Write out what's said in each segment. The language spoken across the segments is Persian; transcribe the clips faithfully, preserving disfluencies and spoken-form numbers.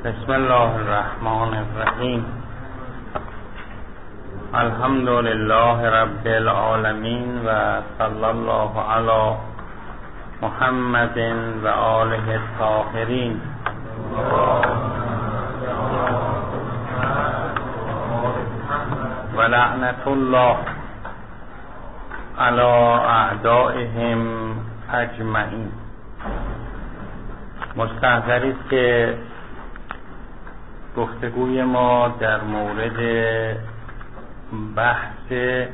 بسم الله الرحمن الرحیم. الحمد لله رب العالمین و صلی الله علی محمد و آله الطاهرین. و لعنت الله علی اعدائهم اجمعین. مستحضر است که گفتگوی ما در مورد بحث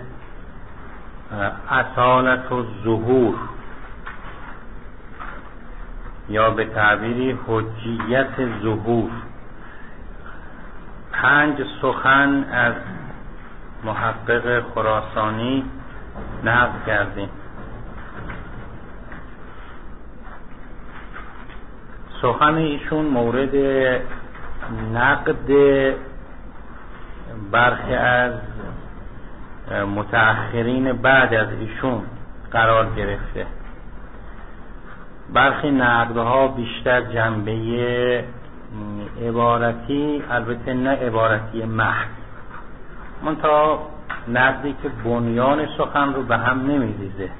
اصالت و ظهور یا به تعبیری حجیت ظهور پنج سخن از محقق خراسانی نقل کردیم. سخن ایشون مورد نقد برخی از متأخرین بعد از ایشون قرار گرفته. برخی نقدها بیشتر جنبه عبارتی، البته نه عبارتی محض، منتها نقدی که بنیان سخن رو به هم نمی‌ریزه،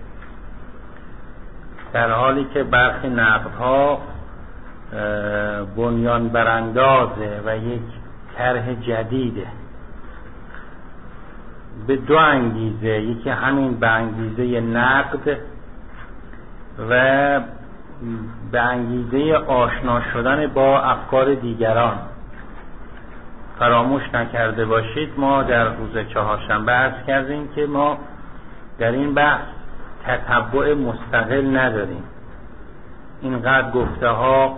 در حالی که برخی نقدها بنیان براندازه و یک طرح جدیده به دو انگیزه. یکی همین به انگیزه نقد و به انگیزه آشنا شدن با افکار دیگران. فراموش نکرده باشید ما در روز چهارشنبه عرض کردیم که ما در این بحث تتبع مستقل نداریم. اینقدر گفته ها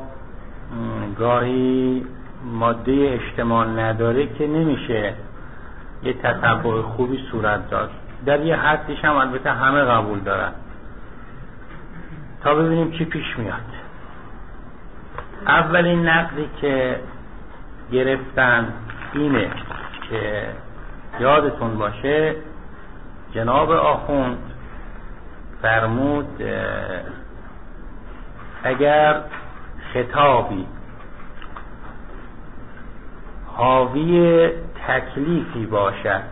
گاهی ماده اجتماع نداره که نمیشه یه تتبع خوبی صورت داد. در یه حدیش هم البته همه قبول دارن تا ببینیم چی پیش میاد. اولین نقدی که گرفتن اینه که یادتون باشه جناب آخوند فرمود اگر خطابی حاوی تکلیفی باشد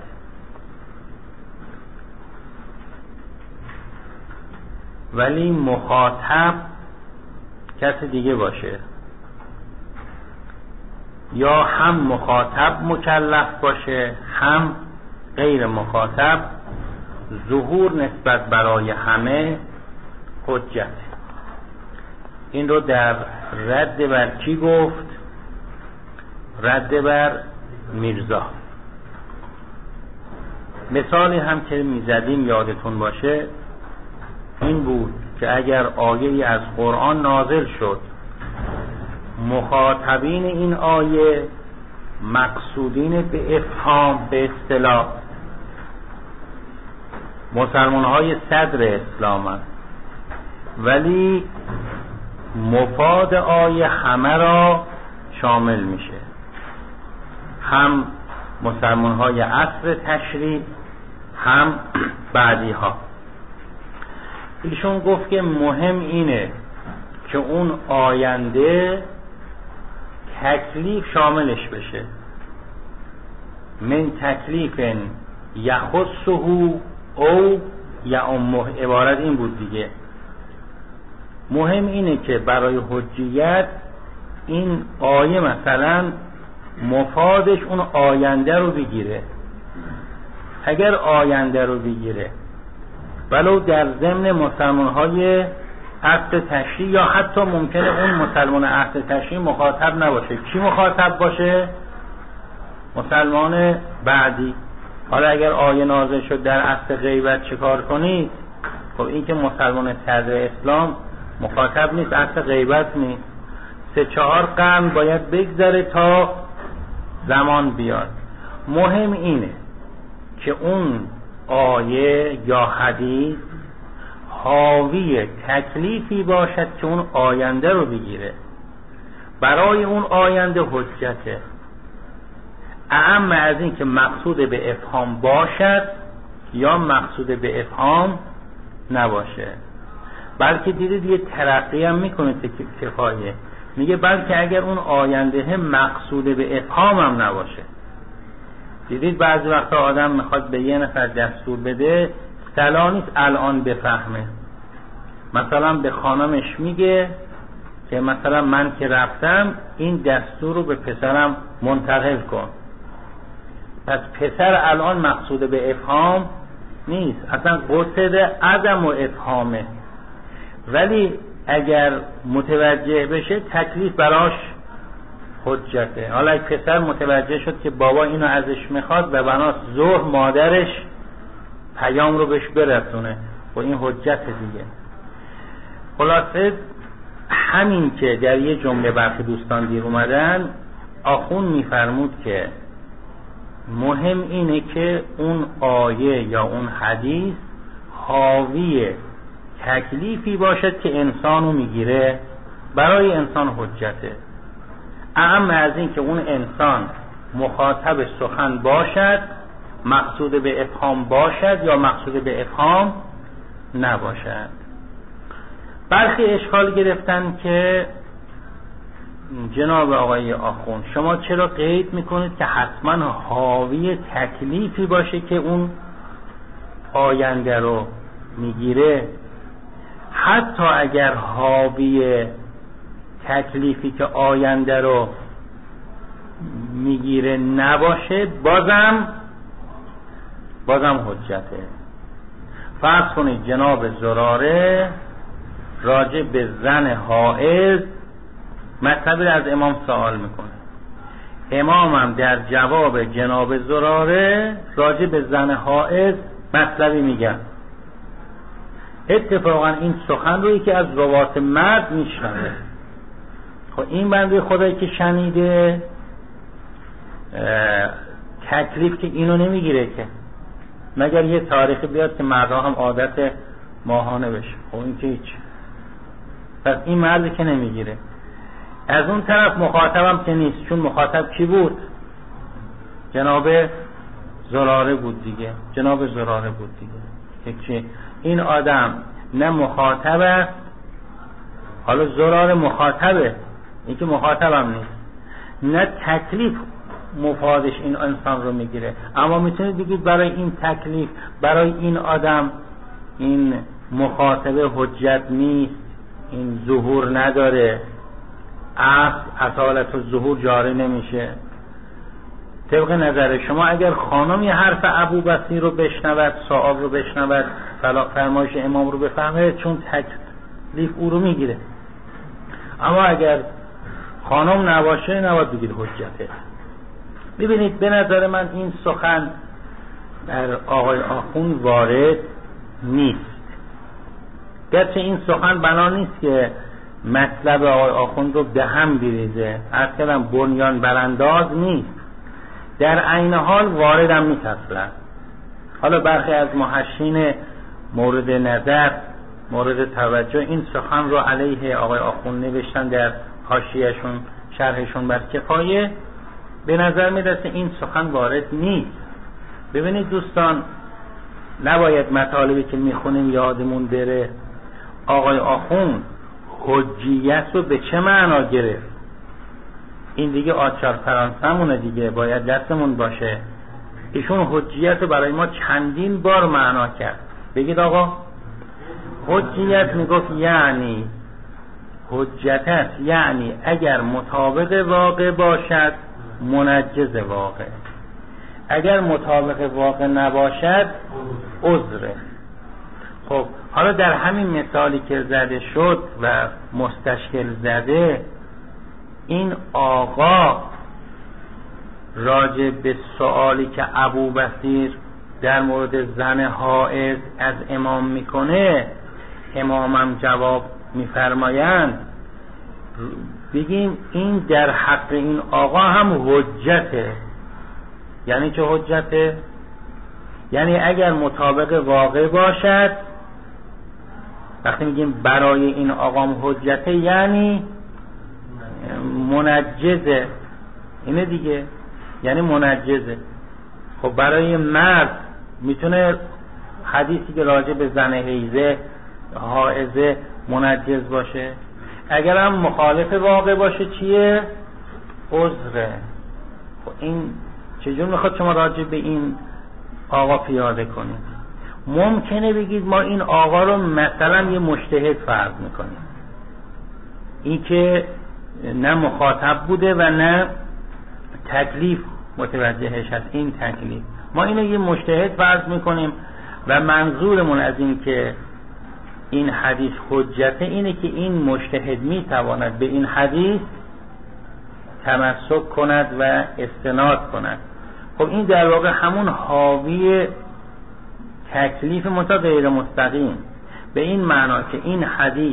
ولی مخاطب کس دیگه باشه، یا هم مخاطب مکلف باشه هم غیر مخاطب، ظهور نسبت برای همه حجت. این رو در رد بر کی گفت؟ رد بر میرزا. مثالی هم که میزدیم یادتون باشه این بود که اگر آیه‌ای از قرآن نازل شد مخاطبین این آیه مقصودین به افهام به اصطلاح مسلمان های صدر اسلام هست، ولی مفاد آیه همه را شامل میشه، هم مسلمان های عصر تشریع هم بعدی ها. ایشون گفت که مهم اینه که اون آینده تکلیف شاملش بشه، من تکلیف یخصه او یعمه، عبارت این بود دیگه. مهم اینه که برای حجیت این آیه مثلا مفادش اون آینده رو بگیره. اگر آینده رو بگیره ولو در ضمن مسلمان های عهد تشریع، یا حتی ممکنه اون مسلمان عهد تشریع مخاطب نباشه، کی مخاطب باشه؟ مسلمان بعدی. حالا اگر آیه نازل شد در عصر غیبت چه کار کنید؟ خب این که مسلمان صدر اسلام مخاطب نیست، عصر غیبت نیست، سه چهار قرن باید بگذره تا زمان بیاد. مهم اینه که اون آیه یا حدیث حاوی تکلیفی باشد که اون آینده رو بگیره، برای اون آینده حجته، اعم از این که مقصود به افهام باشد یا مقصود به افهام نباشه. بلکه دیدید یه ترقی هم میکنه که کفایه. میگه بلکه اگر اون آینده مقصود به افهام هم نباشه. دیدید بعضی وقتا آدم میخواد به یه نفر دستور بده، سلا نیست الان بفهمه. مثلا به خانمش میگه که مثلا من که رفتم این دستور رو به پسرم منتقل کن. پس پسر الان مقصود به افهام نیست، اصلا قصد عدم و افهامه، ولی اگر متوجه بشه تکلیف براش حجته. حالا اگه پسر متوجه شد که بابا اینو ازش میخواد و بناس ظهر مادرش پیام رو بهش برسونه و این حجت دیگه. خلاصه همین که در یه جمله برخی دوستان دیر اومدن، آخون میفرمود که مهم اینه که اون آیه یا اون حدیث حاوی تکلیفی باشد که انسانو میگیره، برای انسان حجته. اهم از این که اون انسان مخاطب سخن باشد، مقصود به افهام باشد یا مقصود به افهام نباشد. برخی اشکال گرفتن که جناب آقای آخوند شما چرا قید میکنید که حتما حاوی تکلیفی باشه که اون آینده رو میگیره؟ حتی اگر حاوی تکلیفی که آینده رو میگیره نباشه بازم بازم حجته. فرض کنید جناب زراره راجع به زن حائض مطلبی از امام سوال میکنه، امامم در جواب جناب زراره راجع به زن حائض مطلبی میگن. اتفاقا این سخن روی که از روات مرد میشنوه. خب این بنده خدایی که شنیده تکلیف که اینو نمیگیره که، مگر یه تاریخی بیاد که مردها هم عادت ماهانه بشه. خب این که هیچ، پس این مرد که نمیگیره. از اون طرف مخاطبم که نیست، چون مخاطب کی بود؟ جناب زراره بود دیگه، جناب زراره بود دیگه. که این آدم نه مخاطبه، حالا زراره مخاطبه، این که مخاطبم نیست، نه تکلیف مفادش این انسان رو میگیره. اما میتونید بگید برای این تکلیف، برای این آدم این مخاطبه حجت نیست، این ظهور نداره، اصل اصالت و ظهور جاری نمیشه. طبق نظر شما اگر خانم یه حرف ابو بصیر رو بشنود، سوال رو بشنود، فرمایش امام رو بفهمه، چون تکلیف او رو میگیره. اما اگر خانم نباشه نباید بگید حجته. ببینید به نظر من این سخن در آقای آخوند وارد نیست. گرچه این سخن بنا نیست که مطلب آقای آخوند رو به هم بریزه، اصلا بنیان برانداز نیست، در عین حال واردم نیست اصلا. حالا برخی از محشین مورد نظر، مورد توجه، این سخن رو علیه آقای آخوند نوشتن در حاشیه‌شون، شرحشون بر کفایه. به نظر میرسه این سخن وارد نیست. ببینید دوستان، نباید مطالبی که میخونیم یادمون بره. آقای آخوند حجیت رو به چه معنا گرفت؟ این دیگه آچار فرانسمونه دیگه، باید دستمون باشه. ایشون حجیت رو برای ما چندین بار معنا کرد. بگید آقا، حجیت میگفت یعنی حجت است، یعنی اگر مطابق واقع باشد منجز واقع، اگر مطابق واقع نباشد عذره. خب حالا در همین مثالی که زده شد و مستشکل زده، این آقا راجع به سوالی که ابو بصیر در مورد زن حائض از امام میکنه، امامم جواب میفرمایند، بگیم این در حق این آقا هم حجته. یعنی چه حجته؟ یعنی اگر مطابق واقع باشد، وقتی میگیم برای این آقام حجته یعنی منجزه، اینه دیگه، یعنی منجزه. خب برای مرد میتونه حدیثی که راجع به زن حیزه حائزه منجز باشه؟ اگر هم مخالف واقع باشه چیه؟ عذره. خب این چجور میخواد شما راجع به این آقا پیاده کنید؟ ممکنه بگید ما این آقا رو مثلا یه مجتهد فرض میکنیم، این که نه مخاطب بوده و نه تکلیف متوجهش هست، این تکلیف ما اینو یه مجتهد فرض میکنیم و منظورمون از این که این حدیث حجته اینه که این مجتهد میتواند به این حدیث تمسک کند و استناد کند. خب این در واقع همون حاوی تکلیف متا غیر مستقیم، به این معنا که این حدیث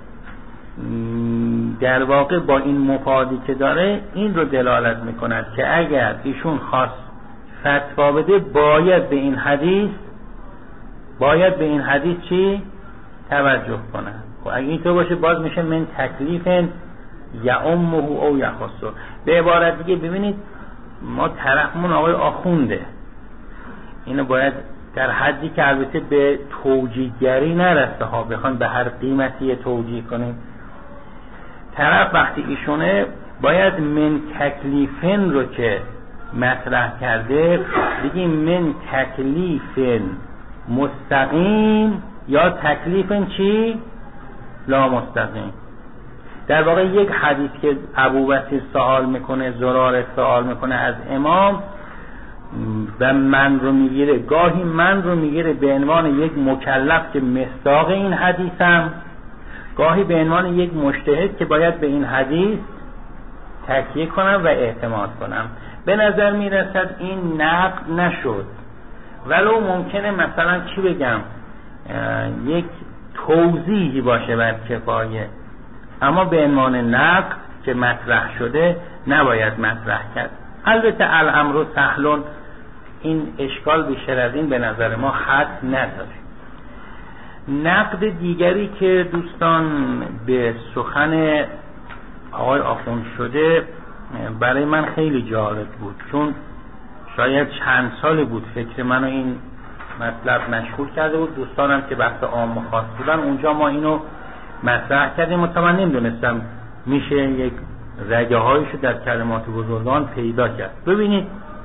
در واقع با این مفادی که داره این رو دلالت میکند که اگر ایشون خواست فتوا بده باید به این حدیث باید به این حدیث چی؟ توجه کنند. خب اگه اینطور باشه باز میشه من تکلیف یا امه او یخصه. به عبارت دیگه ببینید ما طرفمون آقای آخونده، اینو باید در حدی که البته به توجیهگری نرسته ها، بخوان به هر قیمتی توجیه کنیم، طرف وقتی ایشونه باید من تکلیفن رو که مطرح کرده بگیم من تکلیف مستقیم یا تکلیف چی؟ لا مستقیم. در واقع یک حدیث که ابوبکر سوال میکنه، زرار سوال میکنه از امام و من رو میگیره، گاهی من رو میگیره به عنوان یک مکلف که مصداق این حدیثم، گاهی به عنوان یک مجتهد که باید به این حدیث تکیه کنم و اعتماد کنم. به نظر میرسد این نقد نشد، ولو ممکنه مثلا چی بگم یک توضیحی باشه بر کفایه، اما به عنوان نقد که مطرح شده نباید مطرح کرد. البته الامر سهلون، این اشکال بیشتر از این به نظر ما حد نداره. نقد دیگری که دوستان به سخن آقای آخوند شده برای من خیلی جالب بود، چون شاید چند سال بود فکر منو این مطلب مشغول کرده بود. دوستانم که بحث عام خاص بودن اونجا ما اینو مطرح کردیم و من نمیدونستم میشه یک رگه هایشو در کلمات بزرگان پیدا کرد. ببینید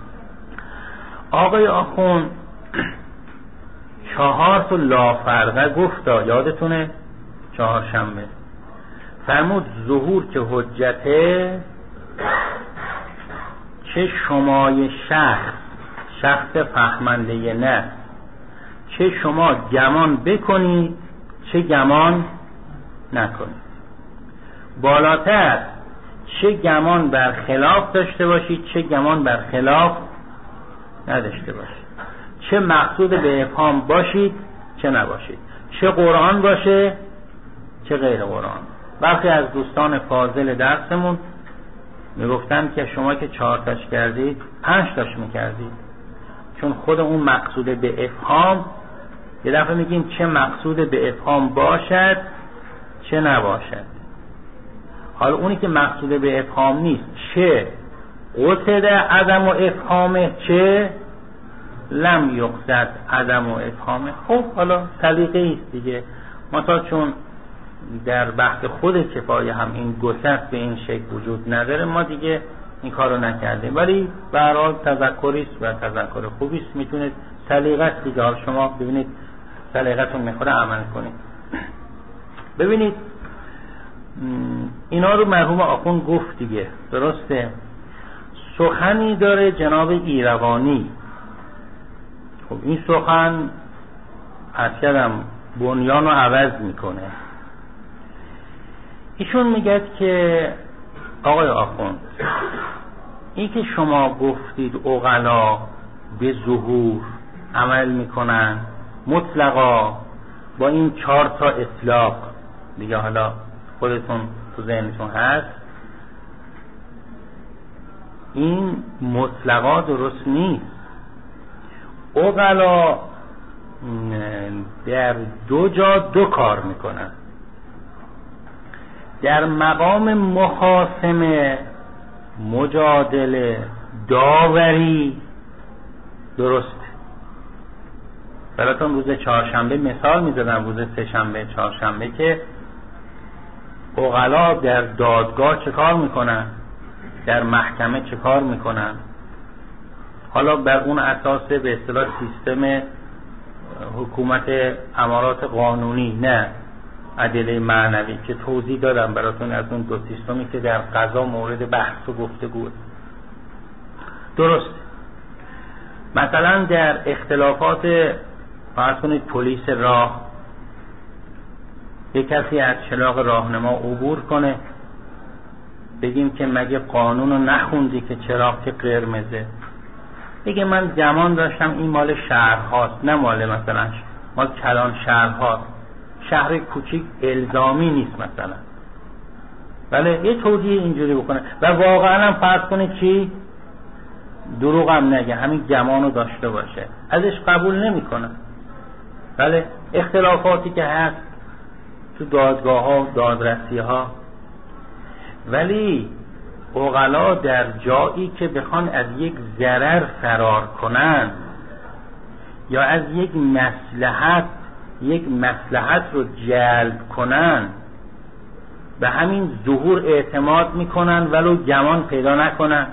آقای آخوند چهار تا لافرقه گفت، یادتونه؟ چهارشنبه فرمود ظهور که حجته، چه شمای شخص شخص فهمنده نه، چه شما گمان بکنید چه گمان نکنید. بالاتر چه گمان بر خلاف داشته باشید چه گمان بر خلاف نداشته باشید، چه مقصود به افهام باشید چه نباشید، چه قرآن باشه چه غیر قرآن. برخی از دوستان فاضل درسمون میگفتن که شما که چهار تاش کردید پنج تاش میکردید، چون خود اون مقصود به افهام، یه دفعه میگیم چه مقصود به افهام باشد چه نباشد. حالا اونی که مقصود به افهام نیست، چه قصد عدم و افهامه چه لم یقصد عدم و افهامه. خب حالا سلیقه ایست دیگه. ما تا چون در بحث خود کفایه هم این گسست به این شکل وجود نداره ما دیگه این کارو نکردیم، ولی به هر حال تذکریست و تذکر خوبیست، میتونید سلیقه است دیگه. حالا شما ببینید سلیقتون میخوره عمل کنید. ببینید اینا رو مرحوم آخوند گفت دیگه، درسته؟ سخنی داره جناب ایروانی. خب این سخن اصلا بنیان رو عوض میکنه. ایشون میگه که آقای آخوند این که شما گفتید عقلا به ظهور عمل میکنن مطلقا با این چهار تا اطلاق دیگه، حالا خودتون تو ذهنتون هست، این مطلقا درست نیست. عقلا در دو جا دو کار میکنن. در مقام مخاصمه، مجادله، داوری درست. براتون روز چهارشنبه مثال میزدم، روز سه شنبه چهارشنبه، که عقلا در دادگاه چه کار میکنن؟ در محکمه چه کار میکنن؟ حالا بر اون اساس به اصطلاح سیستم حکومت امارات قانونی، نه ادله معنوی که توضیح دادم براتون از اون دو سیستمی که در قضا مورد بحث و گفتگو. درست. مثلا در اختلافات فرض کنید پلیس راه، یک کسی از چراغ راهنما عبور کنه، بگیم که مگه قانون رو نخوندی که چراغ که قرمزه؟ بگه من گمان داشتم این مال شهرهاست، نه مال مثلا مال کلان شهرهاست، شهر کوچیک الزامی نیست مثلا. بله یه توضیح اینجوری بکنه و واقعا هم فرض کنید چی؟ دروغ هم نگه، همین گمانو داشته باشه، ازش قبول نمیکنه. بله اختلافاتی که هست تو دادگاه ها و دادرسی ها، ولی عقلا در جایی که بخوان از یک ضرر فرار کنن یا از یک مصلحت یک مصلحت رو جلب کنن، به همین ظهور اعتماد میکنن ولو گمان پیدا نکنن.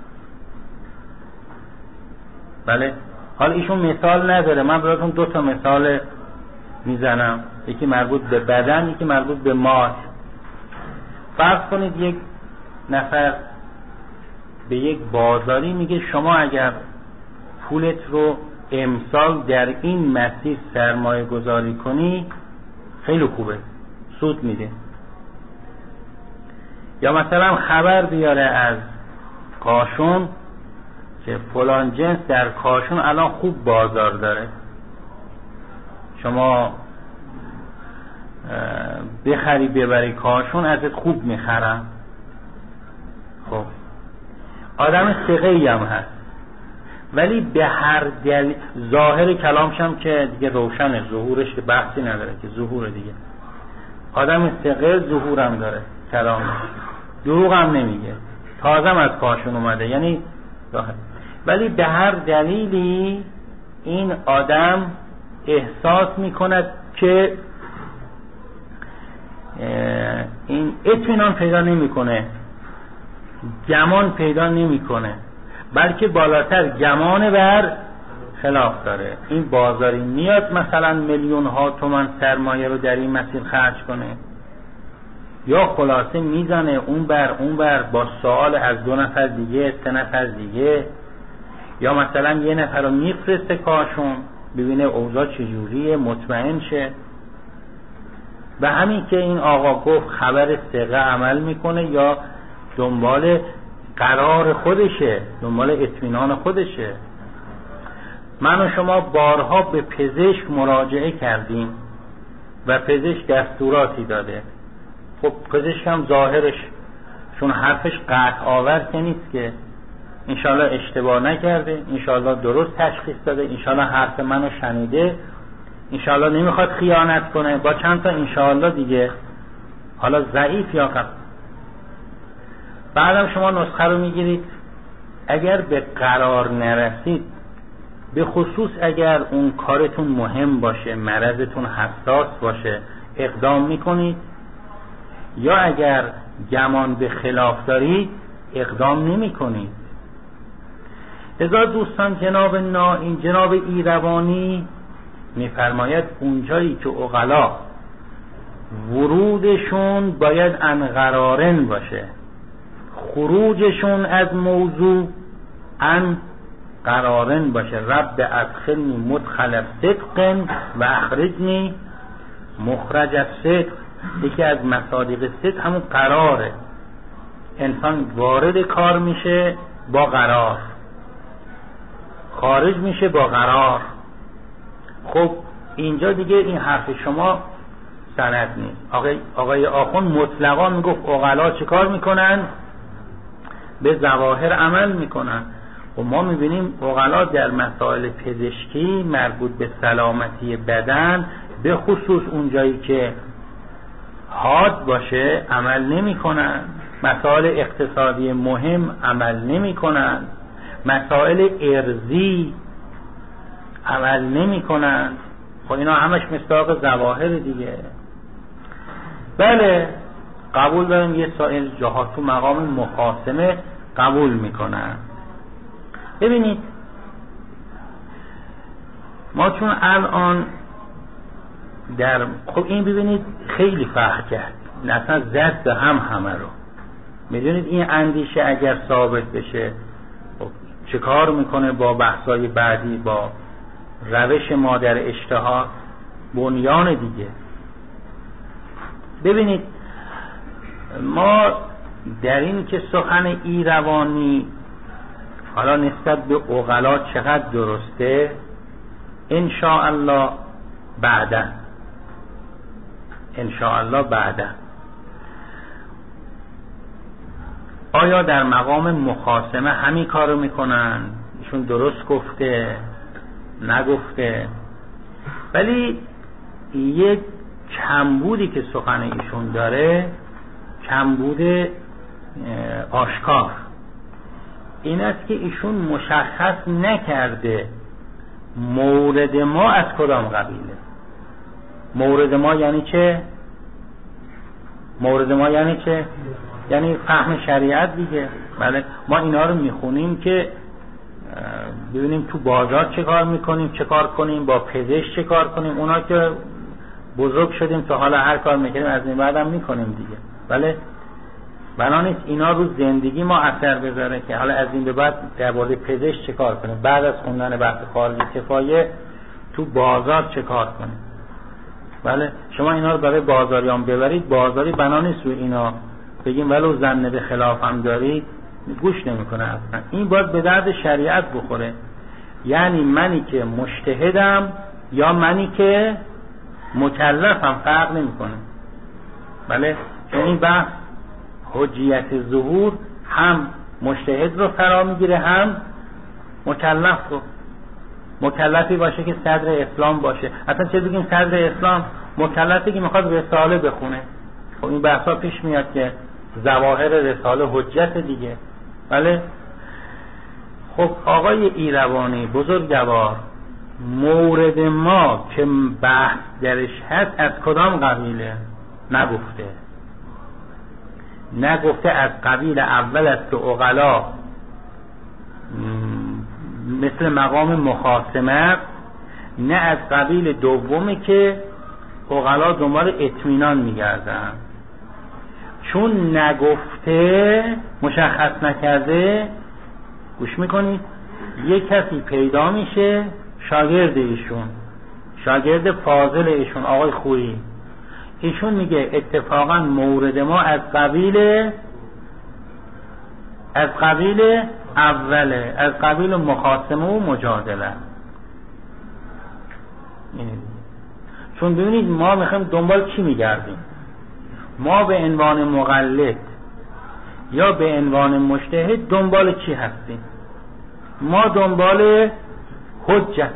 بله حالا ایشون مثال نداره، من براتون دو تا مثال میزنم، یکی مربوط به بدن، یکی مربوط به مال. فرض کنید یک نفر به یک بازاری میگه شما اگر پولت رو امسال در این مسیر سرمایه گذاری کنی خیلی خوبه، سود میده. یا مثلا خبر بیاره از کاشون که فلان جنس در کاشون الان خوب بازار داره، شما بخری ببری کاشون ازت خوب میخرن. خب آدم ثقه‌ای هم هست، ولی به هر دلیل ظاهر کلامش هم که دیگه روشنه، ظهورش که بحثی نداره که ظهور دیگه، آدم ثقه ظهورم داره، کلامش دروغ هم نمیگه، تازم از کاشون اومده، یعنی ظاهر. ولی به هر دلیلی این آدم احساس میکند که این اطمینان پیدا نمیکنه، گمان پیدا نمیکنه، بلکه بالاتر گمان بر خلاف داره. این بازاری میاد مثلا میلیون ها تومان سرمایه رو در این مسیر خرج کنه، یا خلاصه میزنه اون بر اون بر با سوال از دو نفر دیگه سه نفر دیگه، یا مثلا یه نفر رو میفرسته کاشون ببینه اوضاع چجوریه، مطمئن شه. و همین که این آقا گفت خبر ثقه عمل میکنه یا دنبال قرار خودشه، دنبال اطمینان خودشه. من و شما بارها به پزشک مراجعه کردیم و پزشک دستوراتی داده. خب پزشک هم ظاهرش چون حرفش قطع آور که نیست که، انشالله اشتباه نکرده، انشالله درست تشخیص داده، انشالله حرف منو شنیده، انشالله نمیخواد خیانت کنه، با چند تا انشالله دیگه، حالا ضعیف یا قوی. بعدم شما نسخه رو میگیرید، اگر به قرار نرسید، به خصوص اگر اون کارتون مهم باشه، مرضتون حساس باشه، اقدام میکنید، یا اگر گمان به خلاف دارید اقدام نمی کنید. لذا دوستان جناب نا این جناب ایروانی میفرماید اونجایی که عقلا ورودشون باید عن قرارن باشه، خروجشون از موضوع عن قرارن باشه. رب ادخلنی مدخل صدق و اخرجنی مخرج الصدق. یکی از مصادیق صدق همون قراره، انسان وارد کار میشه با قرار، خارج میشه با قرار. خب اینجا دیگه این حرف شما سند نیست. آقای, آقای آخوند مطلقا میگفت عقلا چه کار میکنن؟ به ظواهر عمل میکنن. و ما میبینیم عقلا در مسائل پزشکی مربوط به سلامتی بدن، به خصوص اونجایی که حاد باشه عمل نمی کنن، مسائل اقتصادی مهم عمل نمی کنن، مسائل ارضی عمل نمی کنن. خب اینا همش مصداق ظواهر دیگه. بله قبول داریم، یه سایر جاها تو مقام مخاصمه قبول میکنن. ببینید ما چون الان در خب این ببینید خیلی فرق کرد، اصلا زد به هم همه رو. میدونید این اندیشه اگر ثابت بشه خب چه کار میکنه با بحثای بعدی، با روش ما در اجتهاد بنیان دیگه. ببینید ما در این که سخن ایروانی حالا نسبت به عقلا چقدر درسته ان شاء الله بعدا ان شاء الله بعدا آیا در مقام مخاصمه همین کارو میکنن؟ ایشون درست گفته نگفته؟ ولی یک کمبودی که سخن ایشون داره، کمبود آشکار، این است که ایشون مشخص نکرده مورد ما از کدام قبیله. مورد ما یعنی چه؟ مورد ما یعنی چه؟ یعنی فهم شریعت دیگه. بله ما اینا رو میخونیم که ببینیم تو بازار چه کار میکنیم، چه کار کنیم، با پزشک چه کار کنیم. اونا که بزرگ شدیم تا حالا هر کار میکنیم از این بعد هم میکنیم دیگه. بله بنا نیست اینا رو زندگی ما اثر بذاره که حالا از این به بعد در مورد پزشک چه کار کنیم، بعد از خوندن بحث خارجی کفایه تو بازار چه کار کنیم. بله شما اینا رو برای بازاریان ببرید، بازاری بنا نیست رو اینا بگیم ولو زن به خلاف هم دارید، گوش نمیکنه اصلا. این باید به درد شریعت بخوره. یعنی منی که مجتهدم یا منی که مکلفم فرق نمیکنه. بله چون این بحث حجیت ظهور هم مجتهد رو فرا میگیره هم مکلف رو. مکلفی باشه که صدر اسلام باشه. اصلا چه بگیم صدر اسلام؟ مکلفی که میخواد رساله بخونه. خب این بحثا پیش میاد که ظواهر رساله حجت دیگه. بله خب آقای ایروانی بزرگوار، مورد ما که بحث درش هست از کدام قبیله؟ نگفته. نگفته از قبیل اول است که عقلا مثل مقام مخاصمه، نه از قبیل دومی که عقلا دنبال اطمینان میگردن. چون نگفته، مشخص نکرده، گوش میکنید یک کسی پیدا میشه شاگرد ایشون، شاگرد فاضل ایشون آقای خویی، ایشون میگه اتفاقا مورد ما از قبیل از قبیل اوله، از قبیل مخاصمه و مجادله. چون ببینید ما میخوایم دنبال چی میگردیم؟ ما به عنوان مقلد یا به عنوان مجتهد دنبال چی هستیم؟ ما دنبال حجتی.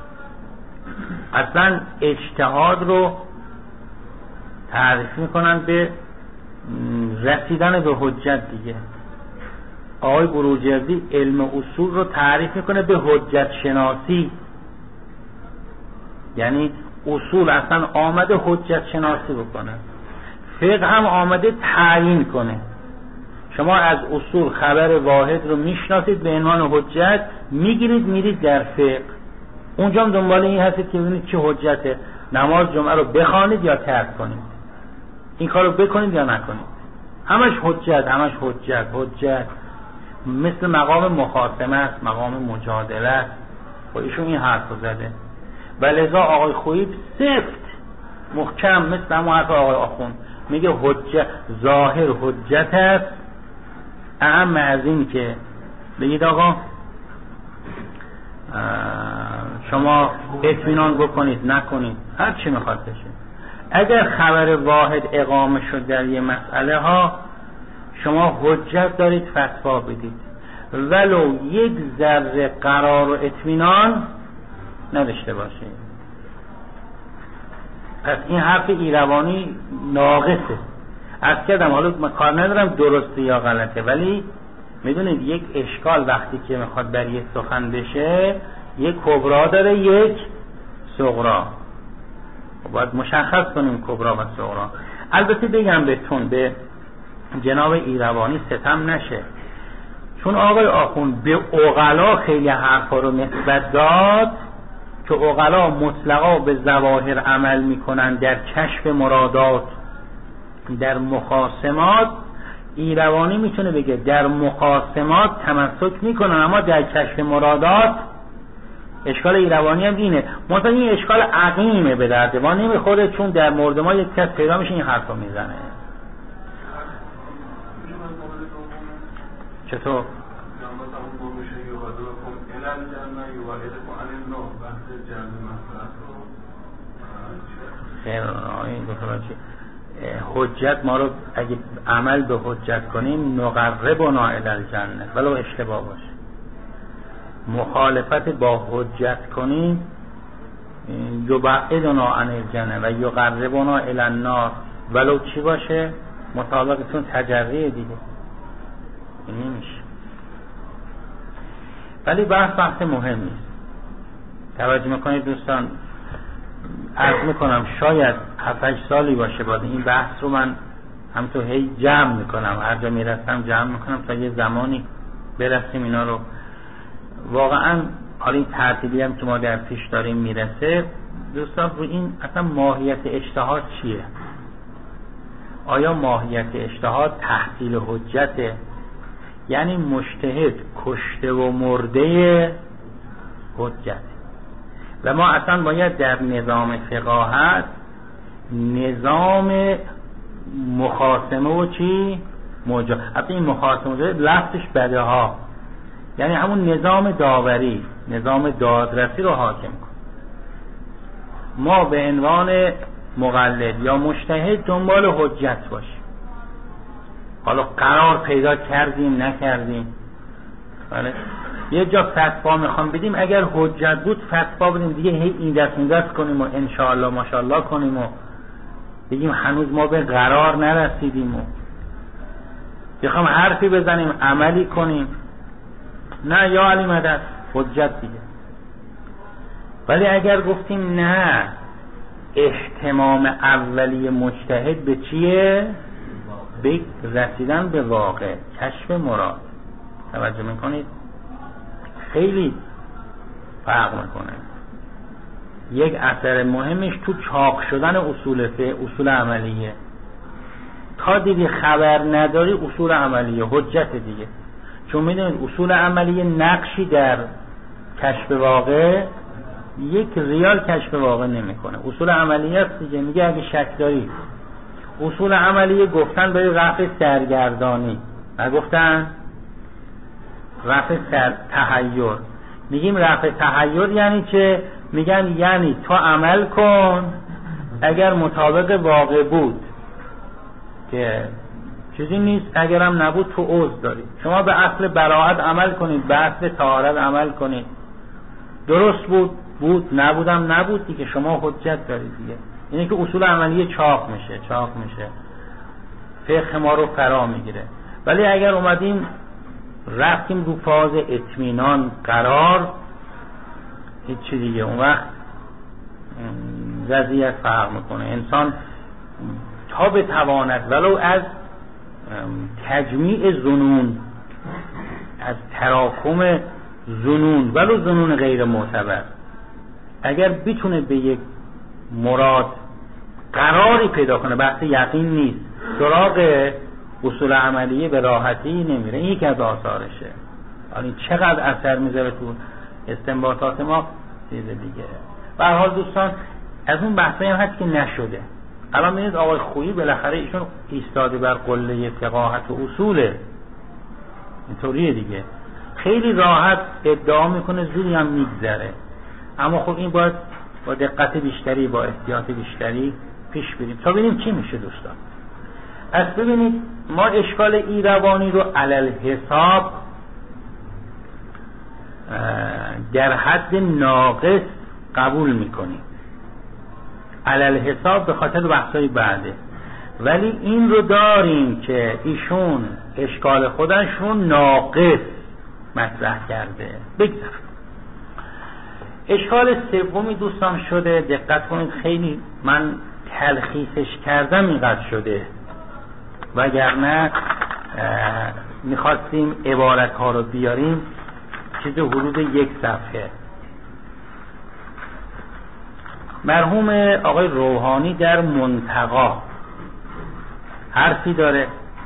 اصلا اجتهاد رو تعریف میکنن به رسیدن به حجت دیگه. آقای بروجردی علم اصول رو تعریف میکنه به حجت شناسی. یعنی اصول اصلا آمده حجت شناسی بکنه، فقه هم آمده تعیین کنه. شما از اصول خبر واحد رو میشناسید به عنوان حجت، میگیرید میرید در فقه، اونجا هم دنبال این هستید که ببینید چه حجته. نماز جمعه رو بخوانید یا ترک کنید، این کار رو بکنید یا نکنید، همش حجت، همش حجت حجت. مثل مقام مخاصمه است، مقام مجادله است. و ایشون این حرف رو زده و لذا آقای خویی سفت محکم مثل همون حرف آقای آخوند میگه حجت ظاهر حجت است، اهم از این که بگید آقا شما اطمینان بکنید نکنید هر چی میخواد بشه. اگر خبر واحد اقامه شد در یه مسئله ها، شما حجت دارید فتوا بدید ولو یک ذره قرار و اطمینان نداشته باشه. پس این حرف ایروانی ناقصه. از کردم حالا من کار ندارم درسته یا غلطه، ولی میدونید یک اشکال وقتی که میخواد بر یک سخن بشه، یک کبرا داره یک صغرا، باید مشخص کنیم کبرا و صغرا. البته بگم بهتون به جناب ایروانی ستم نشه، چون آقای آخوند به عقلا خیلی حرفا رو نسبت داد که عقلا مطلقا به ظواهر عمل میکنن در کشف مرادات، در مخاصمات. ایروانی میتونه بگه در مخاصمات تمسک میکنن اما در کشف مرادات. اشکال ایروانی هم اینه، مثلا این اشکال عقیمه به درد ما نمیخوره، چون در مورد ما یک کس پیدا میشه این حرفا میزنه. چطور؟ خیر این دو حجت ما رو اگه عمل به حجت کنیم نقربنا الی الجنه ولو اشتباه باشه، مخالفت با حجت کنیم یبعدنا عن الجنه و یقربنا الی النار ولو چی باشه، مطابقتون تجریه دیگه این نمیشه. ولی بحث بحث مهمی است، توجه میکنید دوستان. عرض میکنم شاید هفت هشت سالی باشه بعد این بحث رو من همینطور هی جمع میکنم، هر جا میرسم جمع میکنم تا یه زمانی برسیم اینا رو واقعا. حالا این ترتیبی هم که ما در پیش داریم میرسه دوستان، رو این اصلا ماهیت اجتهاد چیه؟ آیا ماهیت اجتهاد تحصیل حجته؟ یعنی مجتهد کشته و مرده حجت. و ما اصلا باید در نظام فقاهت نظام مخاصمه و چی؟ مجا حتی این مخاصمه داره لفتش بده ها، یعنی همون نظام داوری، نظام دادرسی رو حاکم کن. ما به عنوان مقلد یا مجتهد دنبال حجت باشیم. حالا قرار پیدا کردیم نکردیم، بله یه جا فتوا میخوام بدیم، اگر حجت بود فتوا بدیم دیگه، هی این دست این دست کنیم و انشاءالله ماشاءالله کنیم و بگیم هنوز ما به قرار نرسیدیم و بخوام حرفی بزنیم عملی کنیم، نه یا علی مدد حجت دیگه. ولی اگر گفتیم نه، اهتمام اولی مجتهد به چیه؟ به رسیدن به واقع، کشف مراد. توجه میکنید؟ خیلی فرق میکنه. یک اثر مهمش تو چاق شدن اصول فقه، اصول عملیه. تا دیدی خبر نداری اصول عملیه حجت دیگه، چون میدونید اصول عملیه نقشی در کشف واقع یک ریال کشف واقع نمیکنه. اصول عملیه است دیگه، میگه اگه شک داری. اصول عملیه گفتن برای رفع سرگردانی، نگفتن رفع سر تحیر. میگیم رفع تحیر یعنی چه؟ میگن یعنی تو عمل کن اگر مطابق واقع بود که چیزی نیست، اگرم نبود تو عذر داری. شما به اصل براءت عمل کنید، به اصل طهارت عمل کنید، درست بود بود، نبودم نبود دیگه، شما حجت دارید دیگه. اینه که اصول عملیه چاق میشه چاق میشه فقه ما رو فرا میگیره. ولی اگر اومدیم رفتیم رو فاز اطمینان قرار، هیچ چی دیگه، اون وقت وضعیت فرق میکنه. انسان تا بتواند ولو از تجمیع ظنون، از تراکم ظنون، ولو ظنون غیر معتبر، اگر بتونه به یک مراد قراری پیدا کنه، بحث یقین نیست، سراغ اصول عملیه به راحتی نمیره. این یکی از آثارشه. یعنی چقدر اثر میذاره تو استنباطات ما چیز دیگه. به هر حال دوستان از اون بحثایی هم هست که نشده. الان می‌بینید آقای خویی بالاخره ایشون ایستاده بر قله فقاهت و اصوله، اینطوریه دیگه، خیلی راحت ادعا میکنه، زودی هم میگذره. اما خب این باید با دقت بیشتری، با احتیاط بیشتری پیش بریم تا ببینیم چی میشه دوستان. از ببینید ما اشکال ایروانی رو علل حساب در حد ناقص قبول میکنیم، علل حساب به خاطر بحثای بعده. ولی این رو داریم که ایشون اشکال خودشون ناقص مطرح کرده. بگذار اشکال سومی دوستان شده، دقت کنید، خیلی من تلخیصش کردم اینقدر شده، وگرنه میخواستیم عبارت ها رو بیاریم چیز حدود یک صفحه. مرحوم آقای روحانی در منتقا حرفی داره،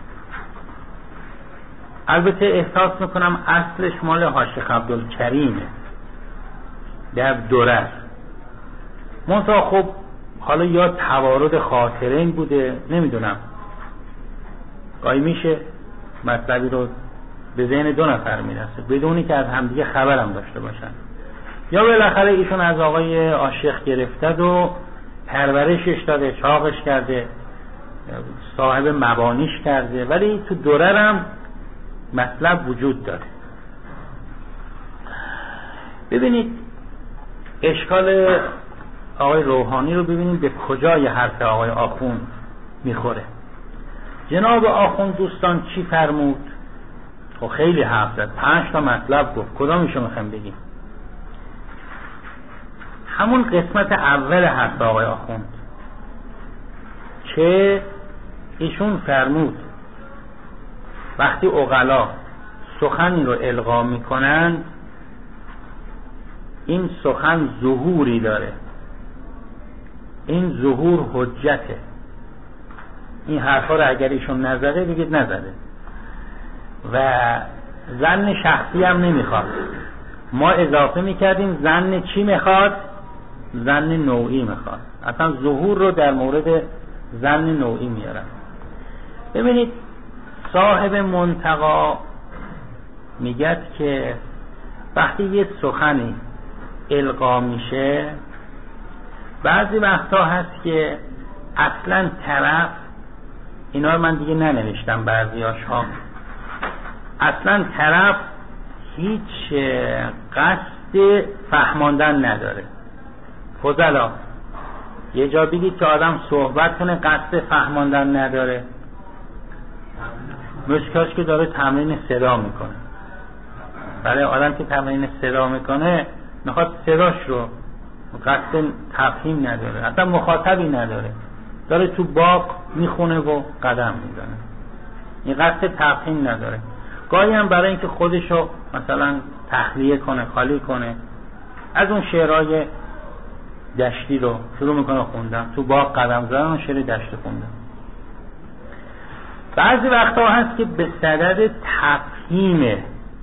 البته احساس میکنم اصلش مال حاشیه عبدالکریمه در درر، منتها خب حالا یا توارد خاطرین بوده نمیدونم، گاهی میشه مطلبی رو به ذهن دو نفر میرسه بدونی که از همدیگه خبرم داشته باشن، یا بالاخره ایشون از آقای عاشق گرفته و پرورشش داده، چاقش کرده، صاحب مبانیش کرده، ولی تو دررم مطلب وجود داره. ببینید اشکال آقای روحانی رو ببینید به کجای حرف آقای آخوند میخوره. جناب آخوند دوستان چی فرمود؟ خب خیلی حرف زد، پنج تا مطلب گفت، کدامشو میخوایم بگیم؟ همون قسمت اول حرف آقای آخوند که ایشون فرمود وقتی عقلا سخنی رو القا میکنن این سخن ظهوری داره، این ظهور حجته. این حرفا رو اگر ایشون نزده بگید نزده و ظن شخصی هم نمیخواد. ما اضافه میکردیم ظن چی میخواد؟ ظن نوعی میخواد. اصلا ظهور رو در مورد ظن نوعی میارن. ببینید صاحب منتقا میگه که وقتی یه سخنی القا میشه بعضی وقتا هست که اصلا طرف، اینا رو من دیگه ننوشتم بعضیاش ها، اصلا طرف هیچ قصد فهماندن نداره. فضلا یه جا بگید که آدم صحبت کنه قصد فهماندن نداره، مشکلش که داره تمرین صدا میکنه. برای آدم که تمرین صدا میکنه میخواد صداش رو، قصد تفهیم نداره، اصلا مخاطبی نداره، داره تو باغ میخونه و قدم میزنه، این قصد تفهیم نداره. گاهی هم برای اینکه خودشو مثلا تخلیه کنه، خالی کنه، از اون شعرهای دشتی رو شروع میکنه خوندن، تو باغ قدم زدن، شعر دشتی خوندن. بعضی وقتا هست که به صدد تفهیمه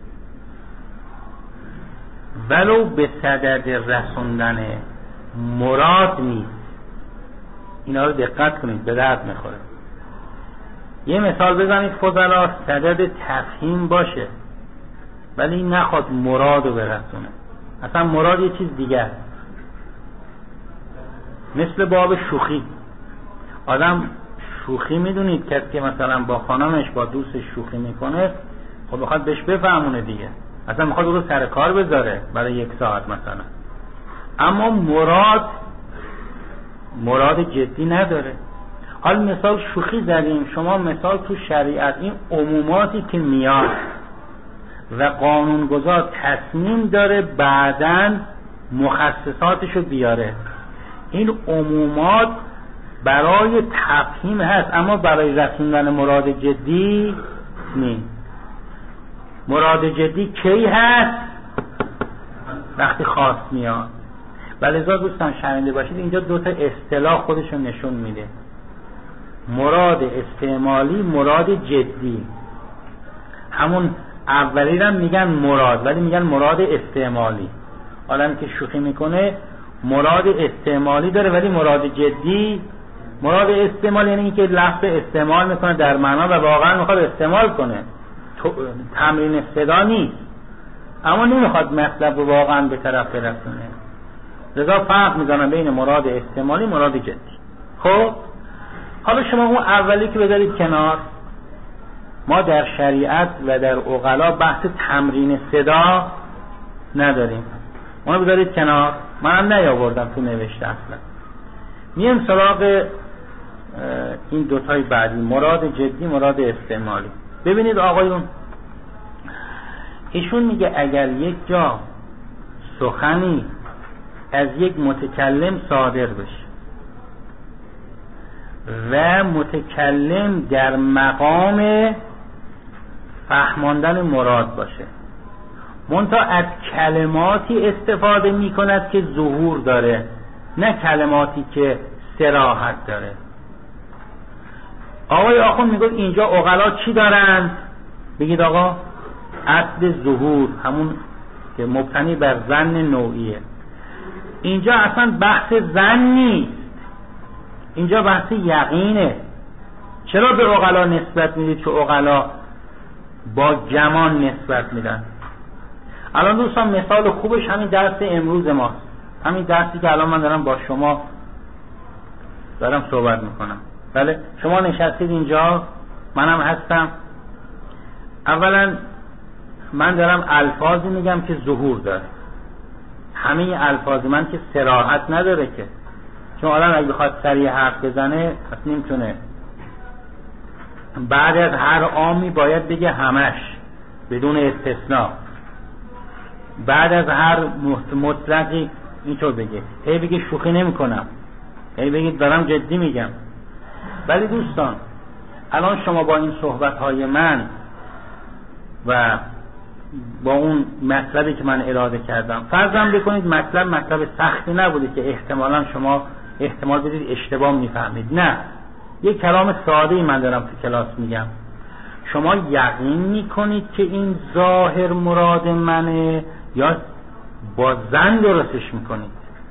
ولو به صدد رسوندن مراد نیست. اینا رو دقت کنید، به درد میخوره. یه مثال بزنید فضلا، صدد تفهیم باشه ولی نخواد مراد رو برسونه، اصلا مراد یه چیز دیگه، مثل باب شوخی. آدم شوخی میدونید کسی که مثلا با خانمش با دوستش شوخی میکنه، خب میخواد بهش بفهمونه دیگه، اصلا میخواد او رو سر کار بذاره برای یک ساعت مثلا، اما مراد مراد جدی نداره. حال مثال شوخی زدیم، شما مثال تو شریعت این عموماتی که میاد و قانونگذار تصمیم داره بعداً مخصصاتشو بیاره، این عمومات برای تفهیم هست اما برای رسوندن مراد جدی نیست. مراد جدی کی هست؟ وقتی خاص میاد. ولذا دوستان شنونده باشید، اینجا دو تا اصطلاح خودشون نشون میده، مراد استعمالی، مراد جدی. همون اولی رو میگن مراد ولی میگن مراد استعمالی. آدمی که شوخی میکنه مراد استعمالی داره ولی مراد جدی. مراد استعمال یعنی اینکه لفظ استعمال میکنه در معنا و واقعا میخواد استعمال کنه، تمرین صدا نیست، اما نمیخواد مطلب رو واقعا به طرف برسونه. لذا فرق میزنن بین مراد استعمالی مراد جدی. خب حالا شما اون اولی که بذارید کنار، ما در شریعت و در عقلا بحث تمرین صدا نداریم، ما بذارید کنار، منم نیاوردم تو نوشته اصلا. میم سراغ این دوتای بعدی، مراد جدی مراد استعمالی. ببینید آقایون، ایشون میگه اگر یک جا سخنی از یک متکلم صادر بشه و متکلم در مقام فهماندن مراد باشه، منتها از کلماتی استفاده می کند که ظهور داره، نه کلماتی که صراحت داره. آقای آخوند میگه اینجا عقلا چی دارن؟ بگید آقا اصل ظهور، همون که مبتنی بر ظن نوعیه. اینجا اصلا بحث ظن نیست، اینجا بحث یقینه. چرا به عقلا نسبت میدید که عقلا با گمان نسبت میدن؟ الان دوستان مثال خوبش همین درس امروز ماست، همین درسی که الان من دارم با شما دارم صحبت میکنم. بله شما نشستید اینجا، منم هستم. اولا من دارم الفاظی میگم که ظهور داره، همه الفاظ من که صراحت نداره که، چون الان اگه بخواد سریع حرف بزنه پس نمیتونه. بعد از هر عامی باید بگه همش بدون استثناء، بعد از هر مطلقی اینطور بگه، هی بگه شوخی نمی کنم، هی بگه دارم جدی میگم. ولی دوستان الان شما با این صحبت های من و با اون مطلبی که من اراده کردم، فرضاً بکنید مطلب مطلب سختی نبوده که احتمالاً شما احتمال بدید اشتباه میفهمید، نه، یک کلام ساده‌ای من دارم تو کلاس میگم، شما یقین میکنید که این ظاهر مراد منه یا با ظن درستش میکنید؟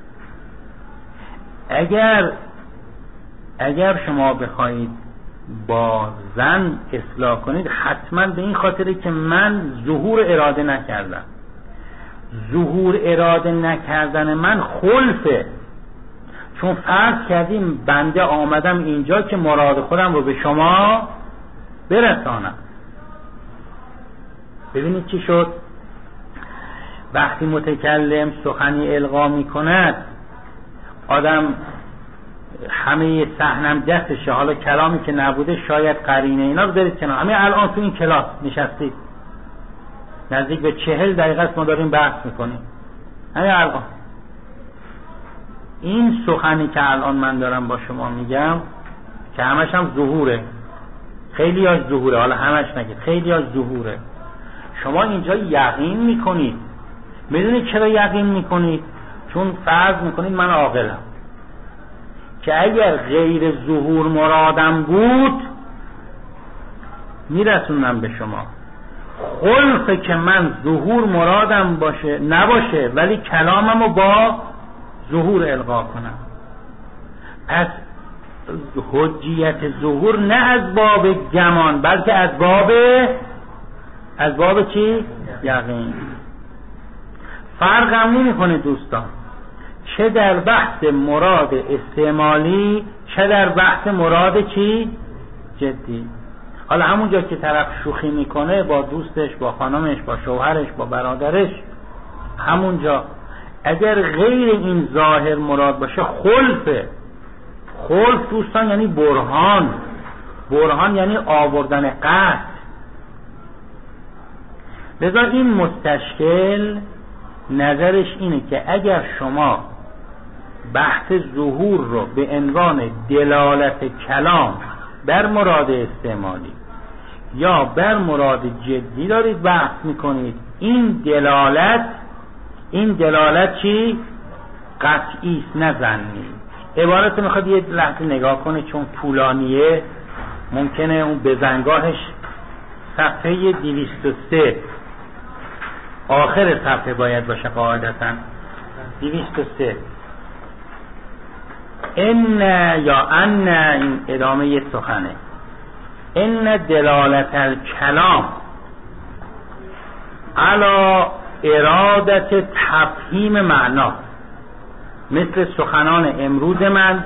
اگر اگر شما بخواید با ظن اصلاح کنید، حتما به این خاطره که من ظهور اراده نکردم. ظهور اراده نکردن من خلفه، چون فرض کردیم بنده آمدم اینجا که مراد خودم رو به شما برسانم. ببینید چی شد؟ وقتی متکلم سخنی القا می کند، آدم همه صحنم دستشه، حالا کلامی که نبوده شاید قرینه اینا رو دارید کنار. همه الان تو این کلاس نشستید، نزدیک به چهل دقیقه است ما داریم بحث میکنیم. همه الان این سخنی که الان من دارم با شما میگم که همش هم ظهوره، خیلی از ظهوره، حالا همش نگید، خیلی از ظهوره. شما اینجا یقین میکنید. میدونید چرا یقین میکنید؟ چون فرض میکنید من عاقلم، که اگر غیر ظهور مرادم بود میرسونم به شما. خلفه که من ظهور مرادم باشه نباشه ولی کلاممو با ظهور القا کنم. پس حجیت ظهور نه از باب گمان بلکه از باب از باب چی؟ یقین. فرق هم نمی کنه دوستان، چه در بحث مراد استعمالی چه در بحث مراد چی؟ جدی. حالا همونجا که طرف شوخی میکنه با دوستش، با خانمش، با شوهرش، با برادرش، همونجا اگر غیر این ظاهر مراد باشه خلفه. خلف دوستان یعنی برهان، برهان یعنی آوردن قصد. لذا این مستشکل نظرش اینه که اگر شما بحث ظهور رو به عنوان دلالت کلام بر مراد استعمالی یا بر مراد جدی دارید بحث میکنید، این دلالت این دلالت چی؟ قطعی است نه ظنی. عبارت میخواد یه لحظه نگاه کنه چون طولانیه، ممکنه اون بزنگاهش صفحه دویست و سه آخر صفحه باید باشه قاعدتا. دویست و سه ان یا ان این ادامه سخنه. ان دلالت الکلام علی ارادت تفهیم معنا، مثل سخنان امروز من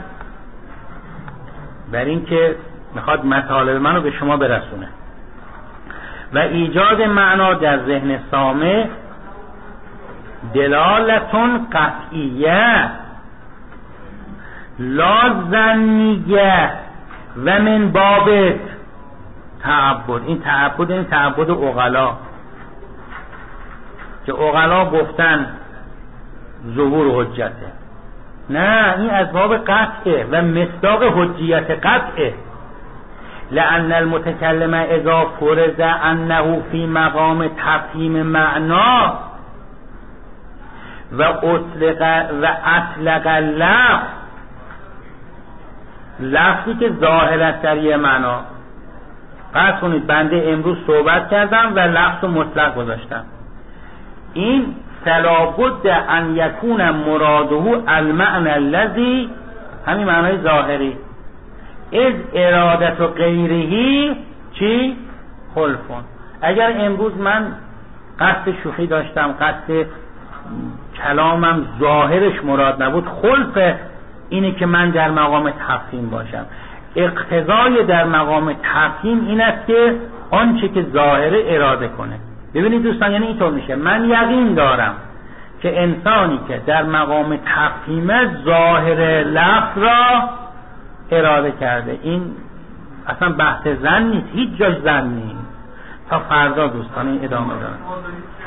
بر این که میخواد مطالب منو به شما برسونه و ایجاد معنا در ذهن سامع، دلالتون قطعیه لازمیه و من باب تعبد. این تعبد این تعبد عقلا که عقلا گفتن ظهور حجته. نه، این از باب قطعه و مصداق حجیت قطعه. لأن المتکلم اذا فرض انه فی مقام تفهیم معنا و اطلق و اطلق لفظ، لفظی که ظاهر است در یه معنا. فرض کنید بنده امروز صحبت کردم و لفظ مطلق گذاشتم، این فلابد ان یکون مراده المعنى الذی، همین معنای ظاهری، از ارادت و غیرهی چی؟ خلفون. اگر امروز من قصد شوخی داشتم، قصد کلامم ظاهرش مراد نبود، خلف اینه که من در مقام تفهیم باشم. اقتضای در مقام تفهیم این است که آنچه که ظاهره اراده کنه. ببینید دوستان، یعنی اینطور میشه من یقین دارم که انسانی که در مقام تفهیم ظاهر لفظ را اراده کرده، این اصلا بحث زن نیست، هیچ جاش زن نیست. تا فردا دوستان این ادامه دارم.